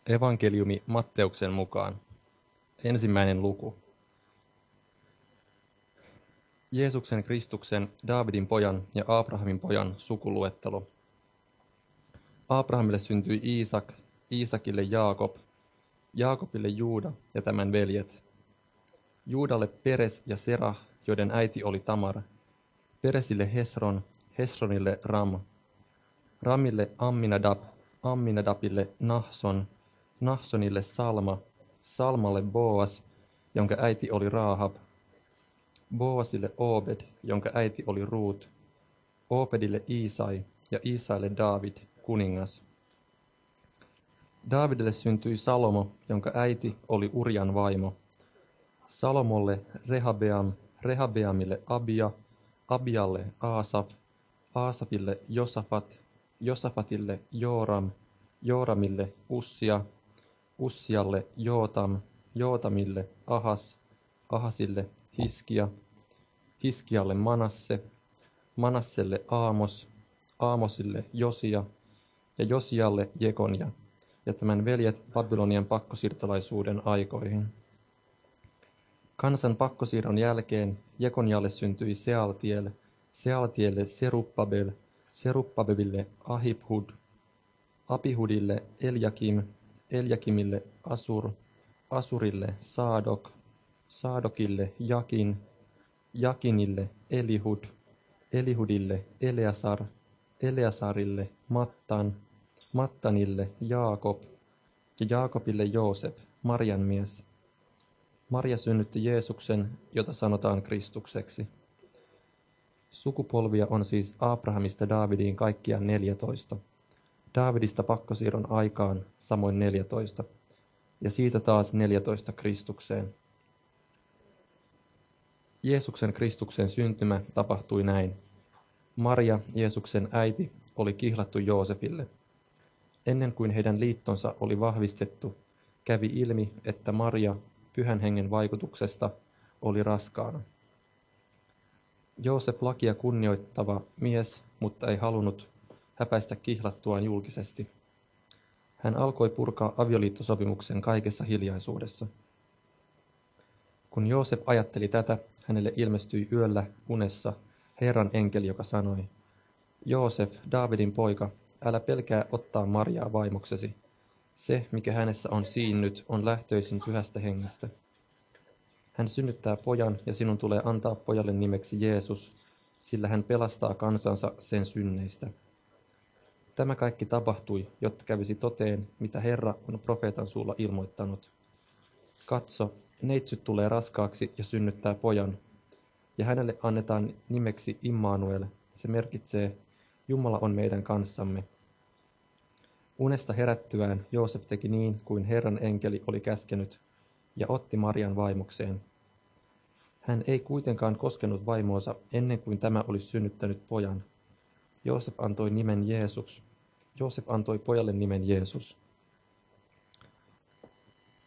Evankeliumi Matteuksen mukaan. 1. luku. Jeesuksen Kristuksen, Daavidin pojan ja Abrahamin pojan sukuluettelo. Abrahamille syntyi Iisak, Iisakille Jaakob, Jaakobille Juuda ja tämän veljet. Juudalle Peres ja Serah, joiden äiti oli Tamar, Peresille Hesron, Hesronille Ram, Ramille Amminadab, Amminadabille Nahson, Nahsonille Salma, Salmalle Boas, jonka äiti oli Raahab, Boasille Obed, jonka äiti oli Ruut, Obedille Iisai ja Iisaille Daavid, kuningas. Daavidille syntyi Salomo, jonka äiti oli Urian vaimo. Salomolle Rehabeam, Rehabeamille Abia, Abialle Aasaf, Aasafille Josafat, Josafatille Jooram, Jooramille Ussia, Ussialle Jootam, Jootamille Ahas, Ahasille Hiskia, Hiskialle Manasse, Manasselle Aamos, Aamosille Josia ja Josialle Jekonia ja tämän veljet Babylonian pakkosiirtolaisuuden aikoihin. Kansan pakkosiirron jälkeen Jekonialle syntyi Sealtiel, Sealtielle Serubbabel, Serubbabelille Ahihud, Abihudille Eljakim, Eljakimille Asur, Asurille Saadok, Saadokille Jakin, Jakinille Elihud, Elihudille Eleasar, Eleasarille Mattan, Mattanille Jaakob ja Jaakobille Joosep, Marian mies. Maria synnytti Jeesuksen, jota sanotaan Kristukseksi. Sukupolvia on siis Abrahamista Daavidiin kaikkiaan 14. Daavidista pakkosiirron aikaan samoin 14, ja siitä taas 14 Kristukseen. Jeesuksen Kristuksen syntymä tapahtui näin. Maria, Jeesuksen äiti, oli kihlattu Joosefille. Ennen kuin heidän liittonsa oli vahvistettu, kävi ilmi, että Maria Pyhän Hengen vaikutuksesta oli raskaana. Joosef lakia kunnioittava mies, mutta ei halunnut häpäistä kihlattuaan julkisesti. Hän alkoi purkaa avioliittosopimuksen kaikessa hiljaisuudessa. Kun Joosef ajatteli tätä, hänelle ilmestyi yöllä unessa Herran enkeli, joka sanoi: Joosef, Daavidin poika, älä pelkää ottaa Mariaa vaimoksesi. Se, mikä hänessä on siinnyt, on lähtöisin Pyhästä Hengestä. Hän synnyttää pojan ja sinun tulee antaa pojalle nimeksi Jeesus, sillä hän pelastaa kansansa sen synneistä. Tämä kaikki tapahtui, jotta kävisi toteen, mitä Herra on profeetan suulla ilmoittanut. Katso, neitsyt tulee raskaaksi ja synnyttää pojan, ja hänelle annetaan nimeksi Immanuel. Se merkitsee, Jumala on meidän kanssamme. Unesta herättyään Joosef teki niin, kuin Herran enkeli oli käskenyt, ja otti Marian vaimokseen. Hän ei kuitenkaan koskenut vaimoonsa ennen kuin tämä oli synnyttänyt pojan. Joosef antoi pojalle nimen Jeesus.